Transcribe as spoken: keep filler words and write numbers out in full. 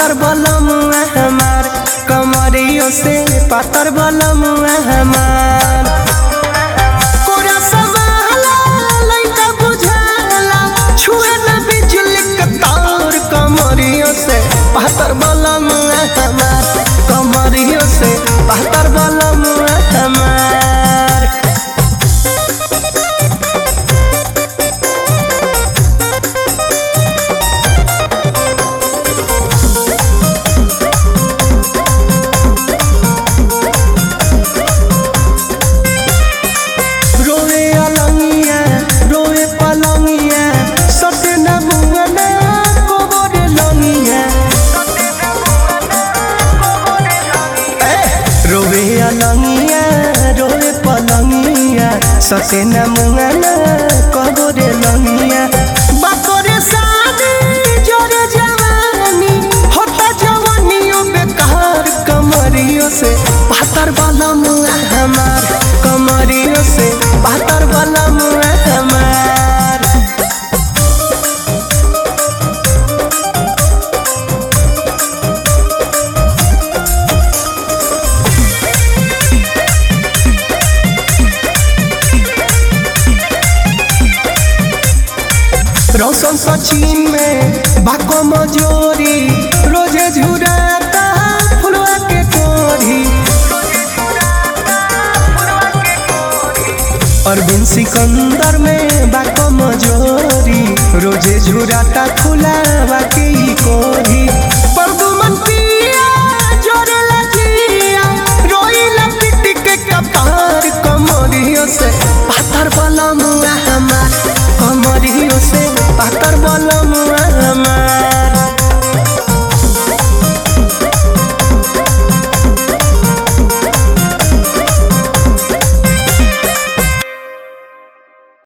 पातर बलम हमार कमरियों से पातर बलम हमार कोरा समाला लइका बुझाला छुए न बिजली के तार कमरियों से पातर बलम हमार कमरियों से पातर बलम हमार रोवे अलंगिया रोवे पलंगिया ससे न मुंगना कबो रे लंगिया बाकोरे शादी जोरे जवानी होता जवानियों बेकार कमरियों से पातर बलम हमार कमरियों से पातर बलम हमार रोशन सचिन में बाको मजोरी रोजे झुराता फुलवा के कोरी अरविंद सिकंदर में बाको मजोरी रोजे झुराता फुलवा